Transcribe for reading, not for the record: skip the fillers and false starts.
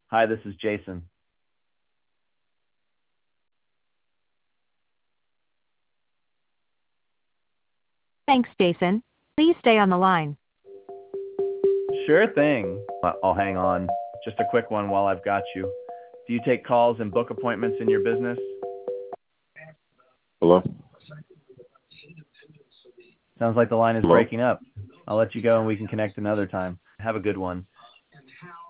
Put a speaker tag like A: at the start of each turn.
A: Hi, this is Jason.
B: Thanks, Jason. Please stay on the line.
A: Sure thing. I'll hang on. Just a quick one while I've got you. Do you take calls and book appointments in your business?
C: Hello?
A: Sounds like the line is
C: Hello?
A: breaking up. I'll let you go and we can connect another time. Have a good one.